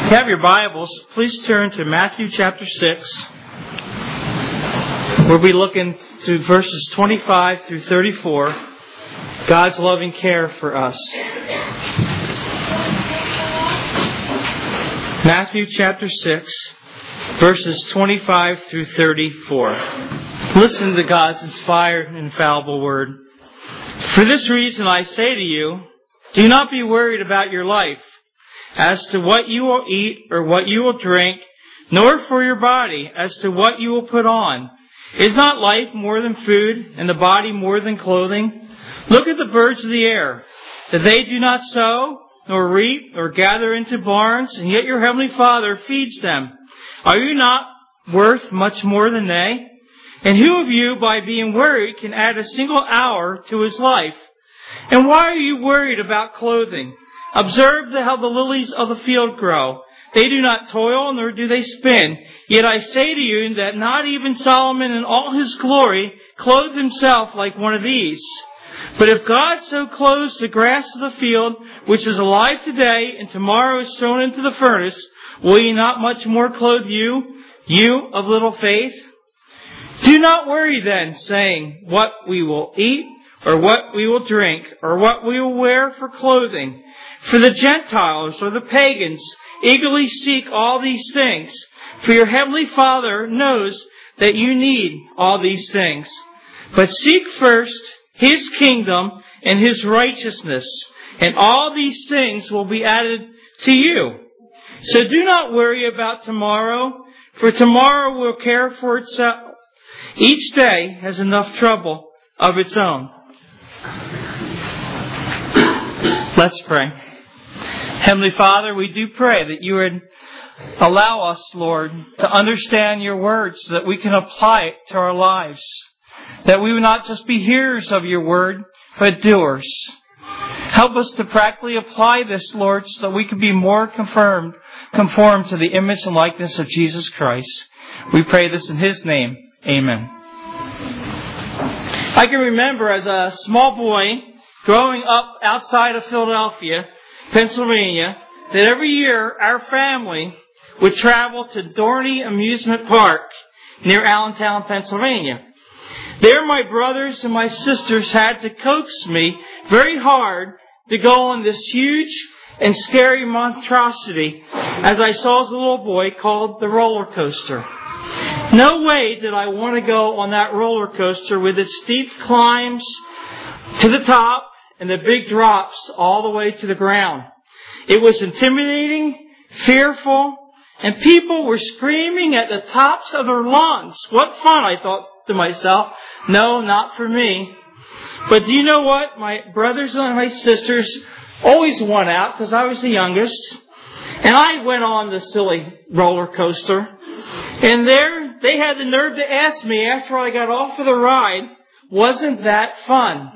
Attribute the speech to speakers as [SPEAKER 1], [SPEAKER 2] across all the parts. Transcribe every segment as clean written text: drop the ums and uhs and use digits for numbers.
[SPEAKER 1] If you have your Bibles, please turn to Matthew chapter 6. We'll be looking through verses 25 through 34. God's loving care for us. Matthew chapter 6, verses 25 through 34. Listen to God's inspired and infallible word. For this reason I say to you, do not be worried about your life, as to what you will eat or what you will drink, nor for your body as to what you will put on. Is not life more than food, and the body more than clothing? Look at the birds of the air, that they do not sow, nor reap, nor gather into barns, and yet your heavenly Father feeds them. Are you not worth much more than they? And who of you, by being worried, can add a single hour to his life? And why are you worried about clothing? Observe how the lilies of the field grow. They do not toil, nor do they spin. Yet I say to you that not even Solomon in all his glory clothed himself like one of these. But if God so clothes the grass of the field, which is alive today, and tomorrow is thrown into the furnace, will he not much more clothe you, you of little faith? Do not worry then, saying, what we will eat, or what we will drink, or what we will wear for clothing. For the Gentiles or the pagans eagerly seek all these things. For your heavenly Father knows that you need all these things. But seek first His kingdom and His righteousness, and all these things will be added to you. So do not worry about tomorrow, for tomorrow will care for itself. Each day has enough trouble of its own. Let's pray. Heavenly Father, we do pray that you would allow us, Lord, to understand your word so that we can apply it to our lives. That we would not just be hearers of your word, but doers. Help us to practically apply this, Lord, so that we can be more conformed to the image and likeness of Jesus Christ. We pray this in His name. Amen. I can remember as a small boy growing up outside of Philadelphia, Pennsylvania, that every year our family would travel to Dorney Amusement Park near Allentown, Pennsylvania. There my brothers and my sisters had to coax me very hard to go on this huge and scary monstrosity, as I saw as a little boy, called the roller coaster. No way did I want to go on that roller coaster with its steep climbs to the top and the big drops all the way to the ground. It was intimidating, fearful, and people were screaming at the tops of their lungs. What fun, I thought to myself. No, not for me. But do you know what? My brothers and my sisters always won out because I was the youngest. And I went on the silly roller coaster. And there, they had the nerve to ask me after I got off of the ride, wasn't that fun?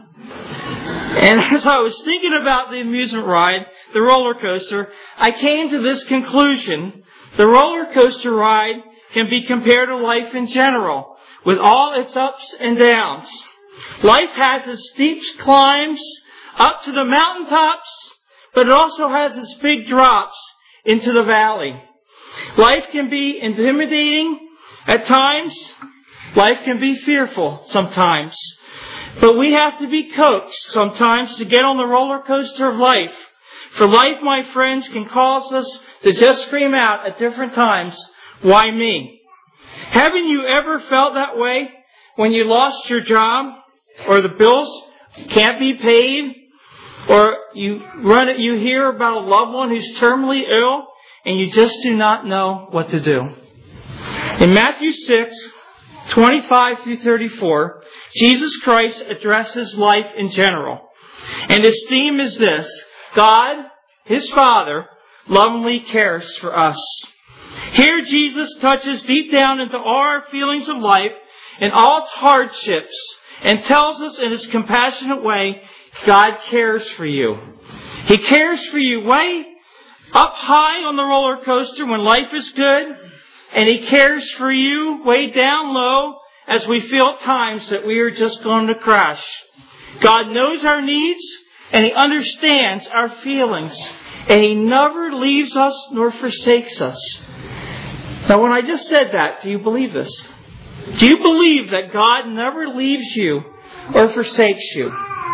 [SPEAKER 1] And as I was thinking about the amusement ride, the roller coaster, I came to this conclusion. The roller coaster ride can be compared to life in general, with all its ups and downs. Life has its steep climbs up to the mountaintops, but it also has its big drops into the valley. Life can be intimidating at times. Life can be fearful sometimes. But we have to be coaxed sometimes to get on the roller coaster of life. For life, my friends, can cause us to just scream out at different times, why me? Haven't you ever felt that way when you lost your job, or the bills can't be paid, or you hear about a loved one who's terminally ill, and you just do not know what to do? In Matthew 6, 25 through 34, Jesus Christ addresses life in general. And His theme is this: God, His Father, lovingly cares for us. Here Jesus touches deep down into all our feelings of life and all its hardships and tells us in His compassionate way, God cares for you. He cares for you way up high on the roller coaster when life is good, and He cares for you way down low as we feel at times that we are just going to crash. God knows our needs, and He understands our feelings. And He never leaves us nor forsakes us. Now, when I just said that, do you believe this? Do you believe that God never leaves you or forsakes you?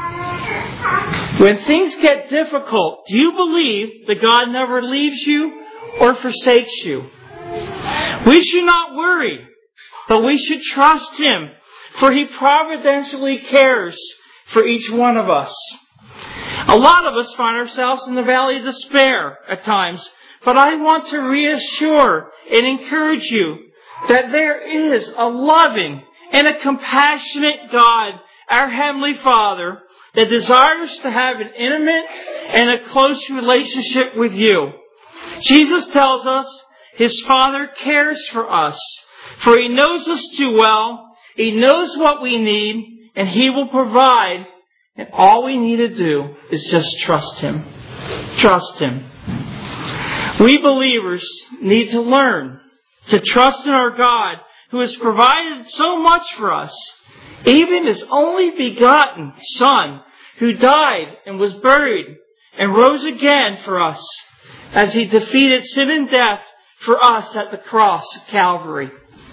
[SPEAKER 1] When things get difficult, do you believe that God never leaves you or forsakes you? We should not worry, but we should trust Him, for He providentially cares for each one of us. A lot of us find ourselves in the valley of despair at times, but I want to reassure and encourage you that there is a loving and a compassionate God, our Heavenly Father, that desires to have an intimate and a close relationship with you. Jesus tells us His Father cares for us, for He knows us too well, He knows what we need, and He will provide. And all we need to do is just trust Him. Trust Him. We believers need to learn to trust in our God who has provided so much for us, even His only begotten Son, who died and was buried and rose again for us as He defeated sin and death for us at the cross of Calvary.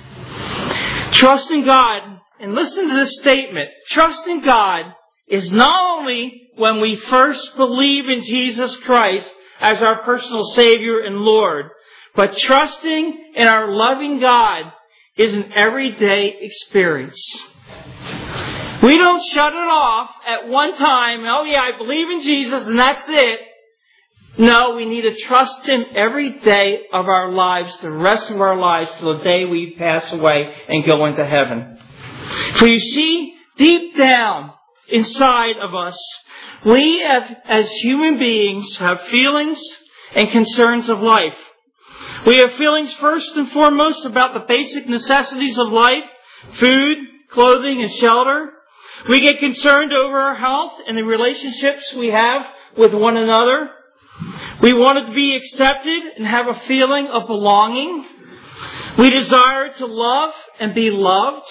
[SPEAKER 1] Trusting God, and listen to this statement, trusting God is not only when we first believe in Jesus Christ as our personal Savior and Lord, but trusting in our loving God is an everyday experience. We don't shut it off at one time, oh yeah, I believe in Jesus and that's it. No, we need to trust Him every day of our lives, the rest of our lives, till the day we pass away and go into heaven. For you see, deep down inside of us, we as human beings have feelings and concerns of life. We have feelings first and foremost about the basic necessities of life, food, clothing, and shelter. We get concerned over our health and the relationships we have with one another. We want to be accepted and have a feeling of belonging. We desire to love and be loved.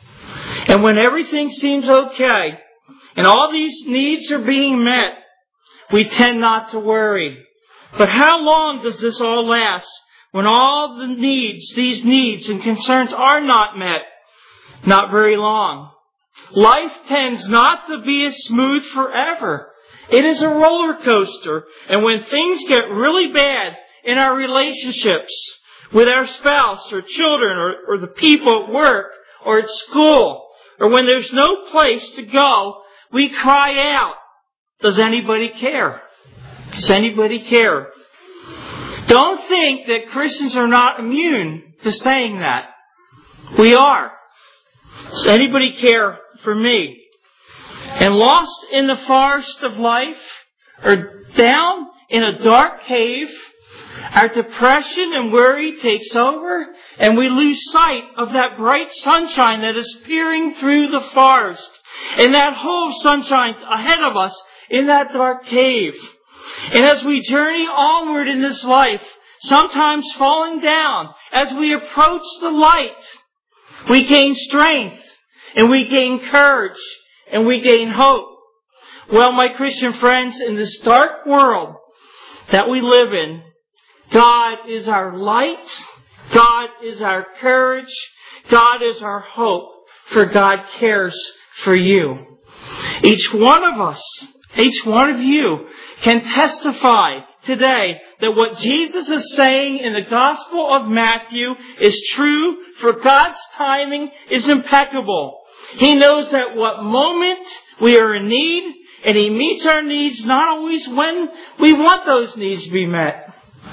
[SPEAKER 1] And when everything seems okay, and all these needs are being met, we tend not to worry. But how long does this all last when all these needs and concerns are not met? Not very long. Life tends not to be as smooth forever. It is a roller coaster. And when things get really bad in our relationships with our spouse or children or the people at work or at school, or when there's no place to go, we cry out, does anybody care? Does anybody care? Don't think that Christians are not immune to saying that. We are. Does anybody care for me? And lost in the forest of life, or down in a dark cave, our depression and worry takes over, and we lose sight of that bright sunshine that is peering through the forest, and that whole sunshine ahead of us in that dark cave. And as we journey onward in this life, sometimes falling down, as we approach the light, we gain strength, and we gain courage, and we gain hope. Well, my Christian friends, in this dark world that we live in, God is our light, God is our courage, God is our hope, for God cares for you. Each one of us, each one of you can testify today that what Jesus is saying in the Gospel of Matthew is true, for God's timing is impeccable. He knows at what moment we are in need, and He meets our needs not always when we want those needs to be met.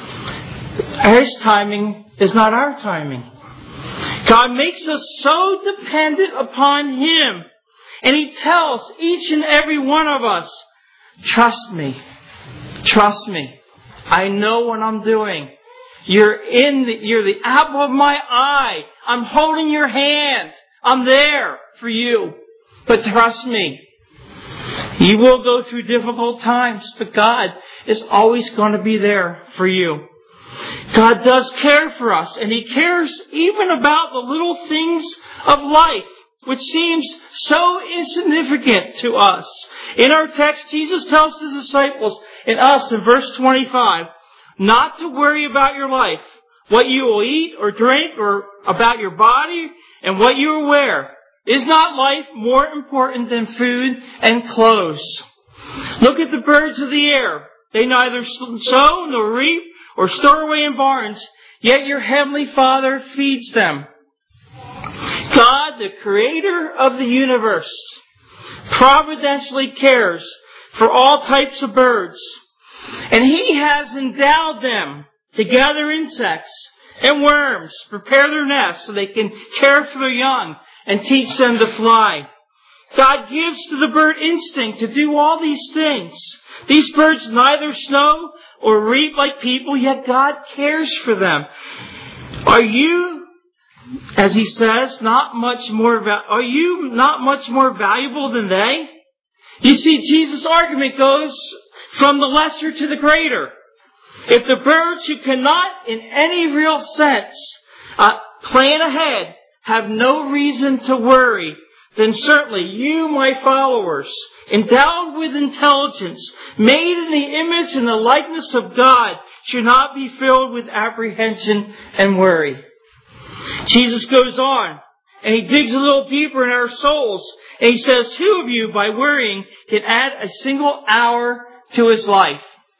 [SPEAKER 1] His timing is not our timing. God makes us so dependent upon Him. And He tells each and every one of us, trust me. Trust me. I know what I'm doing. You're the apple of my eye. I'm holding your hand. I'm there for you. But trust me. You will go through difficult times, but God is always going to be there for you. God does care for us, and He cares even about the little things of life, which seems so insignificant to us. In our text, Jesus tells his disciples and us in verse 25, not to worry about your life, what you will eat or drink, or about your body and what you will wear. Is not life more important than food and clothes? Look at the birds of the air. They neither sow nor reap or store away in barns, yet your heavenly Father feeds them. God, the creator of the universe, providentially cares for all types of birds. And He has endowed them to gather insects and worms, prepare their nests so they can care for their young and teach them to fly. God gives to the bird instinct to do all these things. These birds neither sow or reap like people, yet God cares for them. Are you, as He says, not much more valuable than they? You see, Jesus' argument goes from the lesser to the greater. If the birds who cannot, in any real sense, plan ahead, have no reason to worry, then certainly you, my followers, endowed with intelligence, made in the image and the likeness of God, should not be filled with apprehension and worry. Jesus goes on, and He digs a little deeper in our souls, and He says, who of you, by worrying, can add a single hour to his life?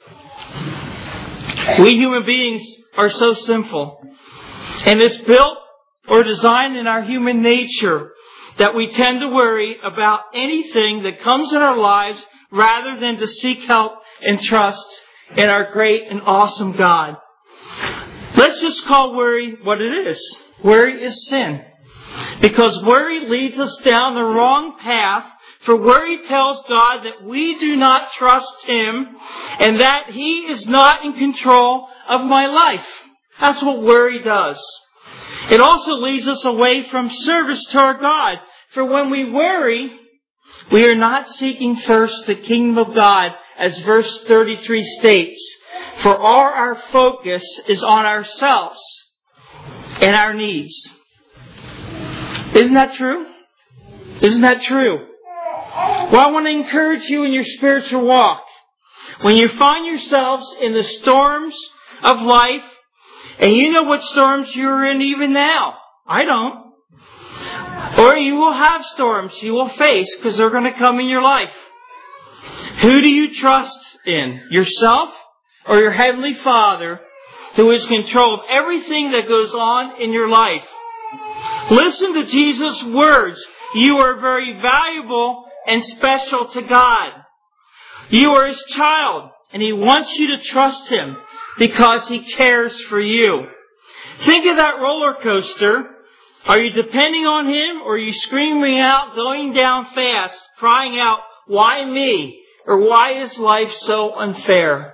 [SPEAKER 1] We human beings are so sinful, and it's built or designed in our human nature that we tend to worry about anything that comes in our lives rather than to seek help and trust in our great and awesome God. Let's just call worry what it is. Worry is sin. Because worry leads us down the wrong path. For worry tells God that we do not trust Him and that He is not in control of my life. That's what worry does. It also leads us away from service to our God. For when we worry, we are not seeking first the kingdom of God, as verse 33 states. For all our focus is on ourselves and our needs. Isn't that true? Isn't that true? Well, I want to encourage you in your spiritual walk. When you find yourselves in the storms of life, and you know what storms you're in even now. I don't. Or you will have storms you will face because they're going to come in your life. Who do you trust in? Yourself or your Heavenly Father, who is in control of everything that goes on in your life? Listen to Jesus' words. You are very valuable and special to God. You are His child, and He wants you to trust Him because He cares for you. Think of that roller coaster. Are you depending on Him, or are you screaming out, going down fast, crying out, why me? Or why is life so unfair?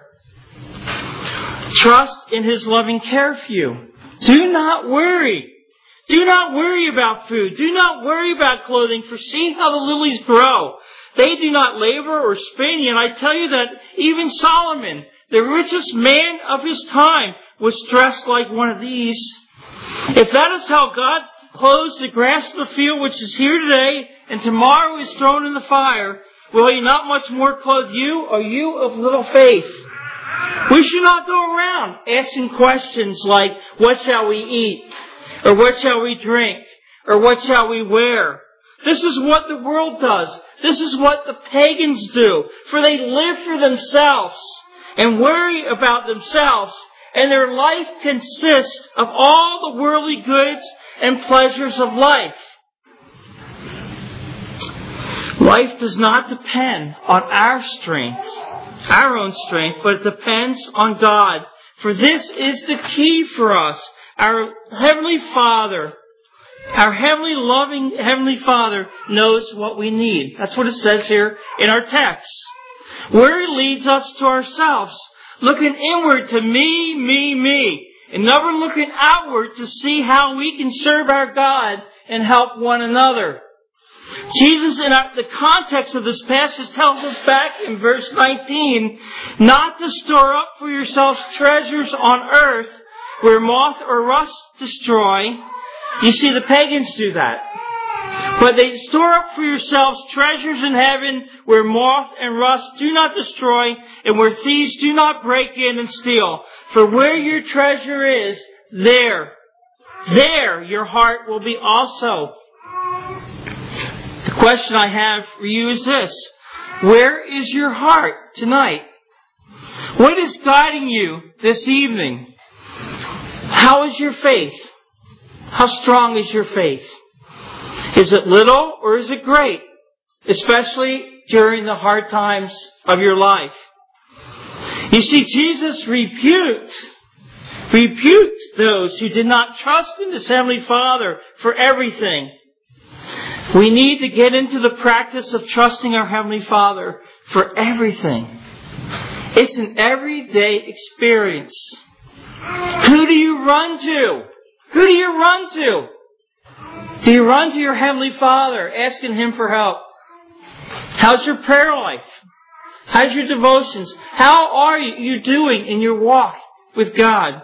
[SPEAKER 1] Trust in His loving care for you. Do not worry. Do not worry about food. Do not worry about clothing, for see how the lilies grow. They do not labor or spin, and I tell you that even Solomon, the richest man of his time, was dressed like one of these. If that is how God clothes the grass of the field, which is here today and tomorrow is thrown in the fire, will He not much more clothe you, or you of little faith? We should not go around asking questions like, what shall we eat? Or what shall we drink? Or what shall we wear? This is what the world does. This is what the pagans do. For they live for themselves and worry about themselves. And their life consists of all the worldly goods and pleasures of life. Life does not depend on our strength, our own strength, but it depends on God. For this is the key for us. Our Heavenly Father, our heavenly loving Heavenly Father knows what we need. That's what it says here in our text. Worry leads us to ourselves, looking inward to me, and never looking outward to see how we can serve our God and help one another. Jesus, in the context of this passage, tells us back in verse 19, not to store up for yourselves treasures on earth, where moth or rust destroy. You see, the pagans do that. But they store up for yourselves treasures in heaven where moth and rust do not destroy and where thieves do not break in and steal. For where your treasure is, there your heart will be also. The question I have for you is this. Where is your heart tonight? What is guiding you this evening? How is your faith? How strong is your faith? Is it little or is it great? Especially during the hard times of your life. You see, Jesus rebuked those who did not trust in His Heavenly Father for everything. We need to get into the practice of trusting our Heavenly Father for everything. It's an everyday experience. Who do you run to? Who do you run to? Do you run to your Heavenly Father, asking Him for help? How's your prayer life? How's your devotions? How are you doing in your walk with God?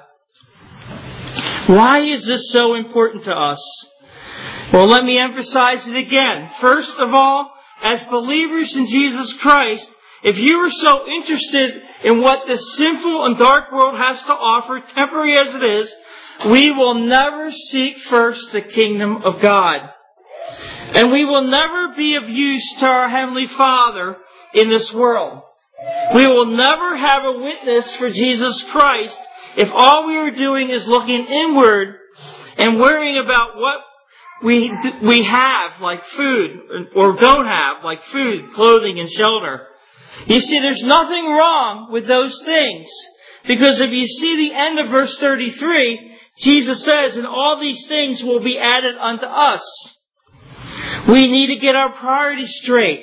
[SPEAKER 1] Why is this so important to us? Well, let me emphasize it again. First of all, as believers in Jesus Christ, if you are so interested in what this sinful and dark world has to offer, temporary as it is, we will never seek first the kingdom of God. And we will never be of use to our Heavenly Father in this world. We will never have a witness for Jesus Christ if all we are doing is looking inward and worrying about what we have, like food, or don't have, like food, clothing, and shelter. You see, there's nothing wrong with those things. Because if you see the end of verse 33, Jesus says, and all these things will be added unto us. We need to get our priorities straight.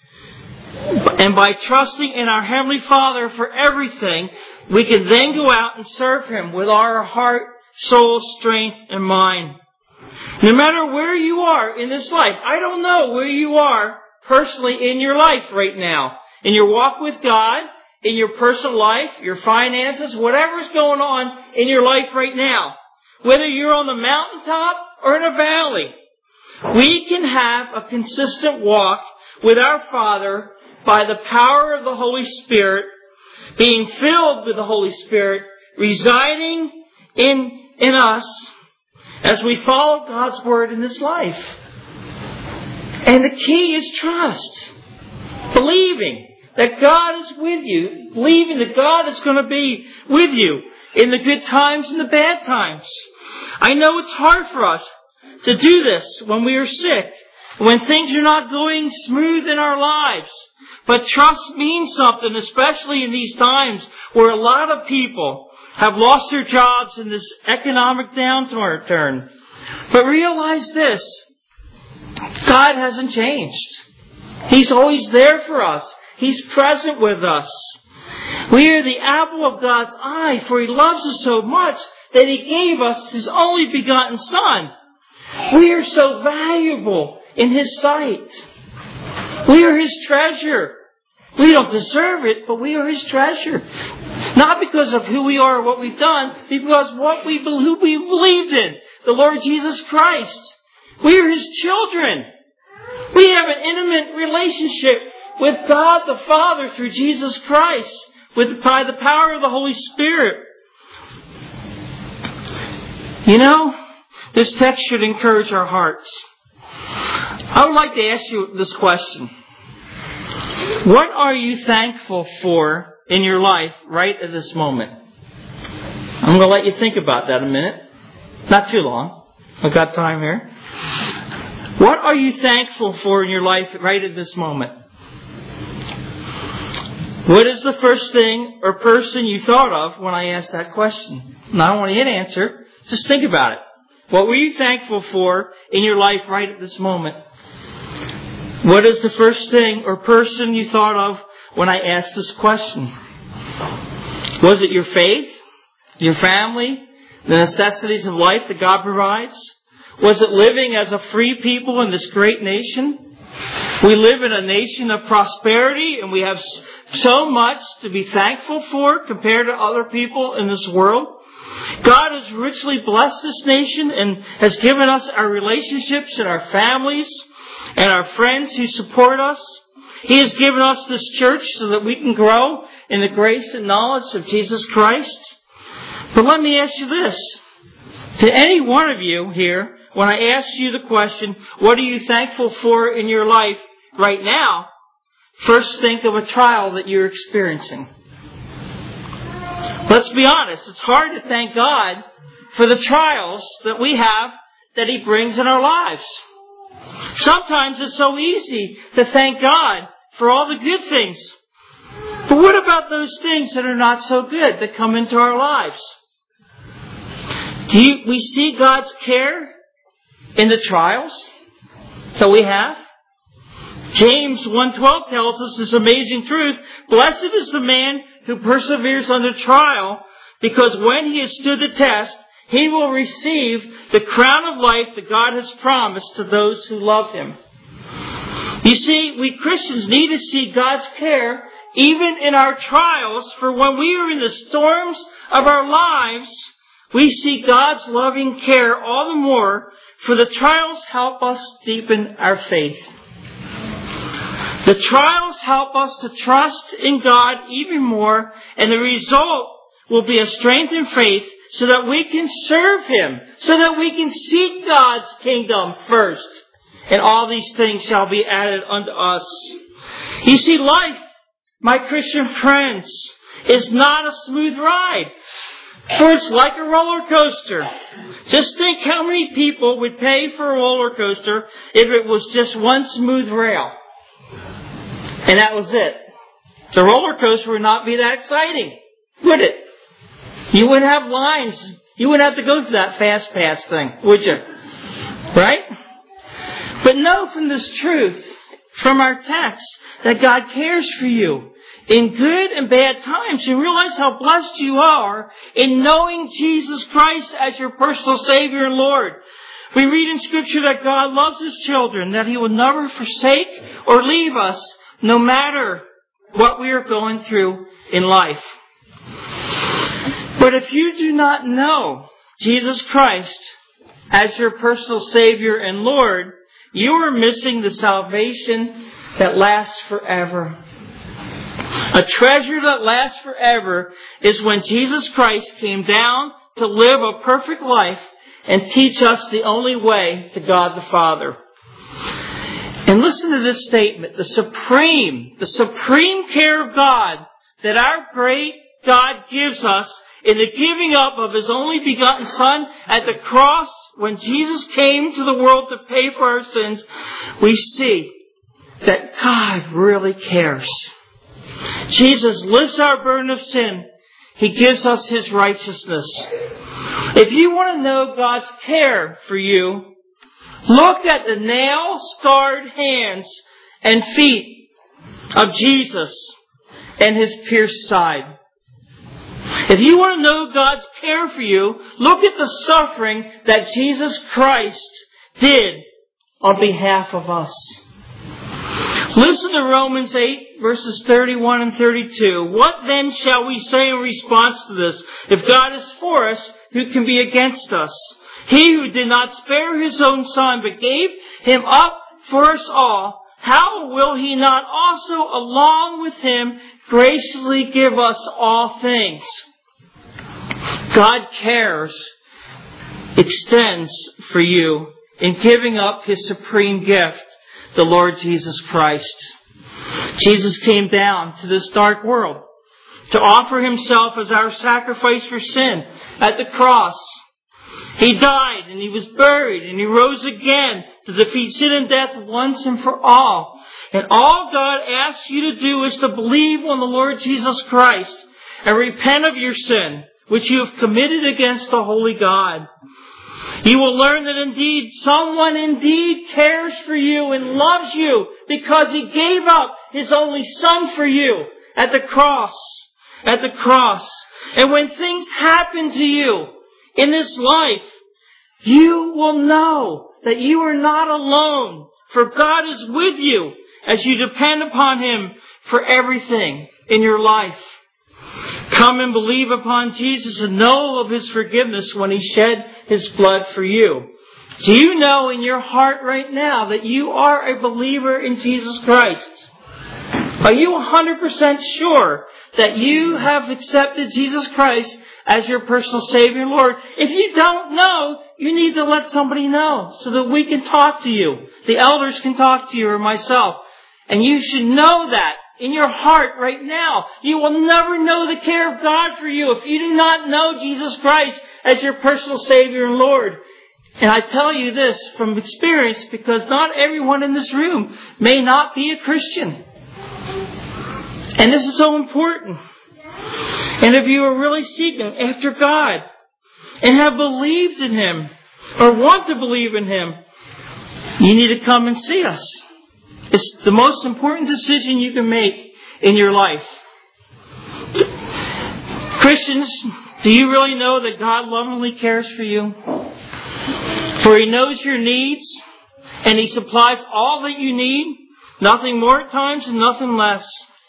[SPEAKER 1] And by trusting in our Heavenly Father for everything, we can then go out and serve Him with our heart, soul, strength, and mind. No matter where you are in this life, I don't know where you are personally in your life right now. In your walk with God, in your personal life, your finances, whatever is going on in your life right now. Whether you're on the mountaintop or in a valley, we can have a consistent walk with our Father by the power of the Holy Spirit, being filled with the Holy Spirit, residing in us as we follow God's Word in this life. And the key is trust. Believing that God is with you. Believing that God is going to be with you in the good times and the bad times. I know it's hard for us to do this when we are sick, when things are not going smooth in our lives. But trust means something, especially in these times where a lot of people have lost their jobs in this economic downturn. But realize this, God hasn't changed. He's always there for us. He's present with us. We are the apple of God's eye, for He loves us so much that He gave us His only begotten Son. We are so valuable in His sight. We are His treasure. We don't deserve it, but we are His treasure. Not because of who we are or what we've done, because who we believed in, the Lord Jesus Christ. We are His children. We have an intimate relationship with God the Father through Jesus Christ, by the power of the Holy Spirit. You know, this text should encourage our hearts. I would like to ask you this question. What are you thankful for in your life right at this moment? I'm going to let you think about that a minute. Not too long. I've got time here. What are you thankful for in your life right at this moment? What is the first thing or person you thought of when I asked that question? And I don't want to get an answer. Just think about it. What were you thankful for in your life right at this moment? What is the first thing or person you thought of when I asked this question? Was it your faith, your family, the necessities of life that God provides? Was it living as a free people in this great nation? We live in a nation of prosperity and we have so much to be thankful for compared to other people in this world. God has richly blessed this nation and has given us our relationships and our families and our friends who support us. He has given us this church so that we can grow in the grace and knowledge of Jesus Christ. But let me ask you this. To any one of you here, when I ask you the question, what are you thankful for in your life right now? First think of a trial that you're experiencing. Let's be honest, it's hard to thank God for the trials that we have that He brings in our lives. Sometimes it's so easy to thank God for all the good things. But what about those things that are not so good that come into our lives? We see God's care in the trials that we have? James 1:12 tells us this amazing truth. Blessed is the man who perseveres under trial, because when he has stood the test, he will receive the crown of life that God has promised to those who love Him. You see, we Christians need to see God's care even in our trials, for when we are in the storms of our lives, we see God's loving care all the more, for the trials help us deepen our faith. The trials help us to trust in God even more, and the result will be a strengthened faith so that we can serve Him, so that we can seek God's kingdom first. And all these things shall be added unto us. You see, life, my Christian friends, is not a smooth ride. For it's like a roller coaster. Just think how many people would pay for a roller coaster if it was just one smooth rail. And that was it. The roller coaster would not be that exciting, would it? You wouldn't have lines. You wouldn't have to go through that fast pass thing, would you? Right? But know from this truth, from our text, that God cares for you in good and bad times. You realize how blessed you are in knowing Jesus Christ as your personal Savior and Lord. We read in Scripture that God loves His children, that He will never forsake or leave us, no matter what we are going through in life. But if you do not know Jesus Christ as your personal Savior and Lord, you are missing the salvation that lasts forever. A treasure that lasts forever is when Jesus Christ came down to live a perfect life and teach us the only way to God the Father. And listen to this statement, the supreme care of God that our great God gives us in the giving up of His only begotten Son at the cross, when Jesus came to the world to pay for our sins, we see that God really cares. Jesus lifts our burden of sin. He gives us His righteousness. If you want to know God's care for you, look at the nail-scarred hands and feet of Jesus and His pierced side. If you want to know God's care for you, look at the suffering that Jesus Christ did on behalf of us. Listen to Romans 8, verses 31 and 32. What then shall we say in response to this? If God is for us, who can be against us? He who did not spare His own Son, but gave Him up for us all, how will He not also, along with Him, graciously give us all things? God cares, extends for you in giving up His supreme gift, the Lord Jesus Christ. Jesus came down to this dark world to offer Himself as our sacrifice for sin at the cross. He died and He was buried and He rose again to defeat sin and death once and for all. And all God asks you to do is to believe on the Lord Jesus Christ and repent of your sin, which you have committed against the holy God. You will learn that indeed, someone indeed cares for you and loves you because He gave up His only Son for you at the cross. At the cross. And when things happen to you in this life, you will know that you are not alone, for God is with you as you depend upon Him for everything in your life. Come and believe upon Jesus and know of His forgiveness when He shed His blood for you. Do you know in your heart right now that you are a believer in Jesus Christ? Are you 100% sure that you have accepted Jesus Christ as your personal Savior and Lord? If you don't know, you need to let somebody know so that we can talk to you. The elders can talk to you or myself. And you should know that in your heart right now. You will never know the care of God for you if you do not know Jesus Christ as your personal Savior and Lord. And I tell you this from experience because not everyone in this room may not be a Christian. And this is so important. And if you are really seeking after God and have believed in Him or want to believe in Him, you need to come and see us. It's the most important decision you can make in your life. Christians, do you really know that God lovingly cares for you? For He knows your needs and He supplies all that you need, nothing more at times and nothing less.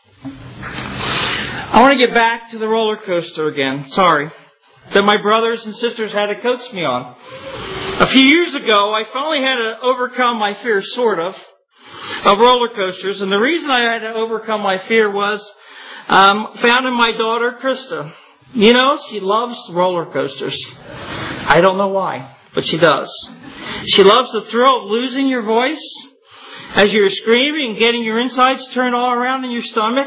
[SPEAKER 1] I want to get back to the roller coaster again. Sorry. That my brothers and sisters had to coax me on. A few years ago, I finally had to overcome my fear, sort of roller coasters. And the reason I had to overcome my fear was found in my daughter, Krista. You know, she loves roller coasters. I don't know why, but she does. She loves the thrill of losing your voice as you're screaming and getting your insides turned all around in your stomach.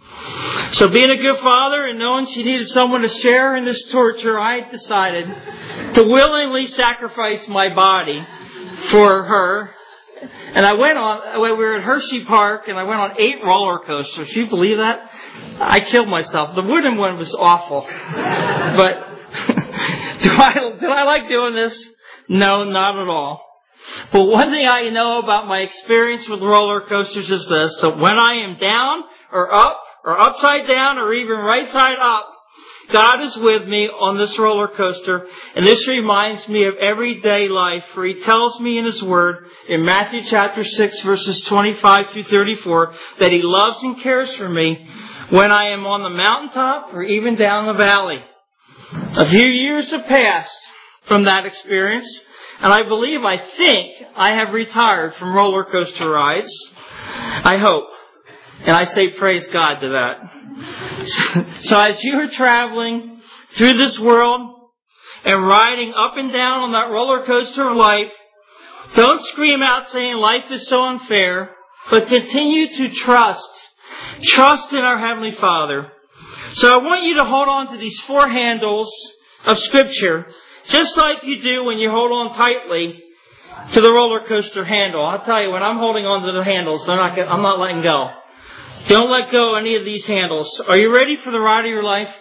[SPEAKER 1] So being a good father and knowing she needed someone to share in this torture, I decided to willingly sacrifice my body for her. And I went on, we were at Hershey Park and I went on 8 roller coasters. Do you believe that? I killed myself. The wooden one was awful. But did I like doing this? No, not at all. But one thing I know about my experience with roller coasters is this, that when I am down or up or upside down or even right side up, God is with me on this roller coaster. And this reminds me of everyday life, for He tells me in His Word in Matthew chapter 6 verses 25 through 34 that He loves and cares for me when I am on the mountaintop or even down the valley. A few years have passed from that experience, and I think I have retired from roller coaster rides. I hope. And I say praise God to that. So as you are traveling through this world and riding up and down on that roller coaster of life, don't scream out saying life is so unfair, but continue to trust. Trust in our Heavenly Father. So I want you to hold on to these 4 handles of Scripture, just like you do when you hold on tightly to the roller coaster handle. I'll tell you, when I'm holding on to the handles, I'm not letting go. Don't let go of any of these handles. Are you ready for the ride of your life?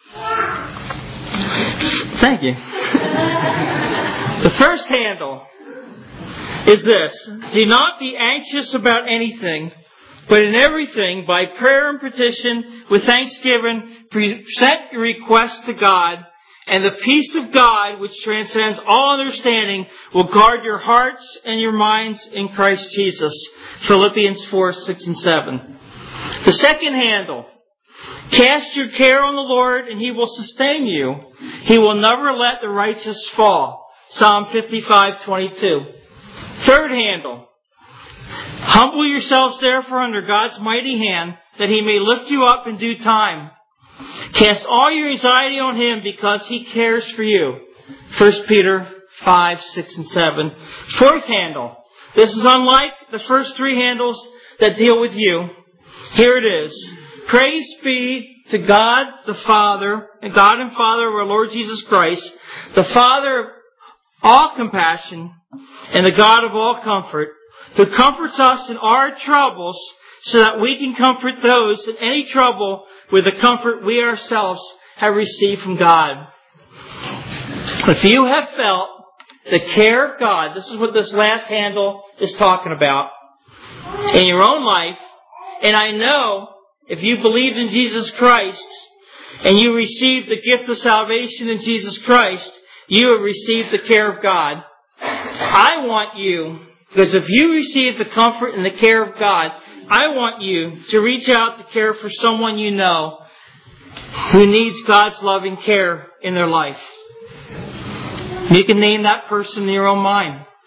[SPEAKER 1] Thank you. The first handle is this. Do not be anxious about anything, but in everything, by prayer and petition, with thanksgiving, present your requests to God, and the peace of God, which transcends all understanding, will guard your hearts and your minds in Christ Jesus. Philippians 4, 6, and 7. The second handle. Cast your care on the Lord, and He will sustain you. He will never let the righteous fall. Psalm 55:22. Third handle. Humble yourselves therefore under God's mighty hand, that He may lift you up in due time. Cast all your anxiety on Him, because He cares for you. 1 Peter 5, 6, and 7. Fourth handle. This is unlike the first 3 handles that deal with you. Here it is. Praise be to God the Father, and God and Father of our Lord Jesus Christ, the Father of all compassion and the God of all comfort, who comforts us in our troubles, so that we can comfort those in any trouble with the comfort we ourselves have received from God. If you have felt the care of God, this is what this last handle is talking about, in your own life, and I know if you believed in Jesus Christ and you received the gift of salvation in Jesus Christ, you have received the care of God. I want you, because if you receive the comfort and the care of God, I want you to reach out to care for someone you know who needs God's loving care in their life. You can name that person in your own mind.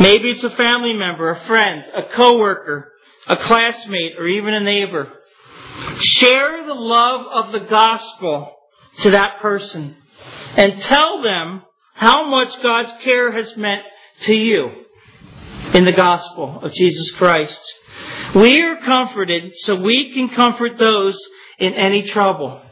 [SPEAKER 1] Maybe it's a family member, a friend, a coworker, a classmate, or even a neighbor. Share the love of the gospel to that person and tell them how much God's care has meant to you in the gospel of Jesus Christ. We are comforted so we can comfort those in any trouble.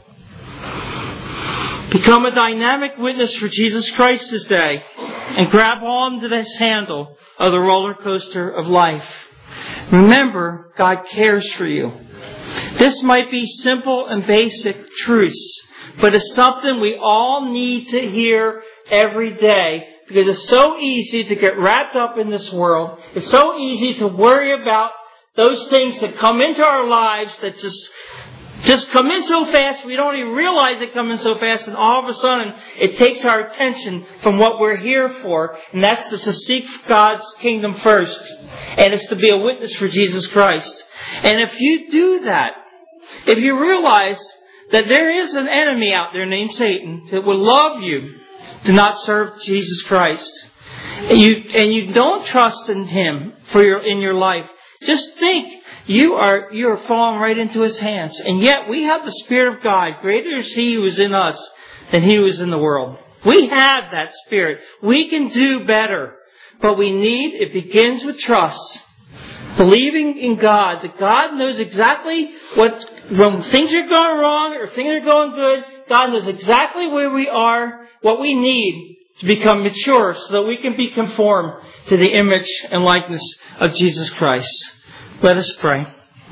[SPEAKER 1] Become a dynamic witness for Jesus Christ this day and grab on to this handle of the roller coaster of life. Remember, God cares for you. This might be simple and basic truths, but it's something we all need to hear every day because it's so easy to get wrapped up in this world. It's so easy to worry about those things that come into our lives that just come in so fast, we don't even realize it come in so fast, and all of a sudden it takes our attention from what we're here for, and that's to seek God's kingdom first, and it's to be a witness for Jesus Christ. And if you do that, if you realize that there is an enemy out there named Satan that would love you to not serve Jesus Christ, and you don't trust in him in your life, just think you are falling right into his hands. And yet we have the Spirit of God. Greater is he who is in us than he who is in the world. We have that Spirit. We can do better. But it begins with trust. Believing in God, that God knows exactly when things are going wrong or things are going good, God knows exactly where we are, what we need to become mature so that we can be conformed to the image and likeness of Jesus Christ. Let us pray.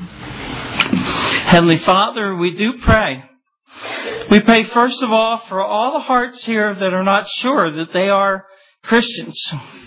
[SPEAKER 1] Heavenly Father, we do pray. We pray first of all for all the hearts here that are not sure that they are Christians.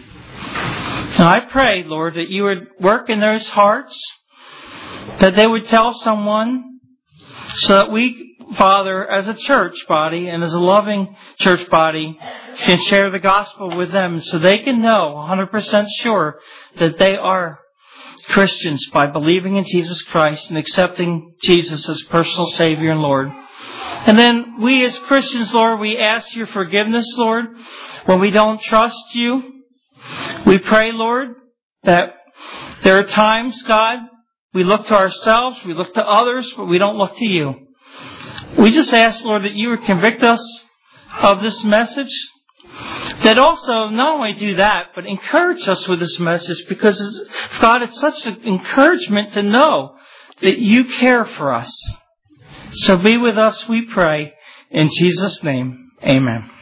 [SPEAKER 1] And I pray, Lord, that you would work in those hearts, that they would tell someone, so that we, Father, as a church body and as a loving church body, can share the gospel with them so they can know 100% sure that they are Christians by believing in Jesus Christ and accepting Jesus as personal Savior and Lord. And then we as Christians, Lord, we ask your forgiveness, Lord, when we don't trust you. We pray, Lord, that there are times, God, we look to ourselves, we look to others, but we don't look to you. We just ask, Lord, that you would convict us of this message. That also not only do that, but encourage us with this message, because God, it's such an encouragement to know that you care for us. So be with us, we pray. In Jesus' name, amen.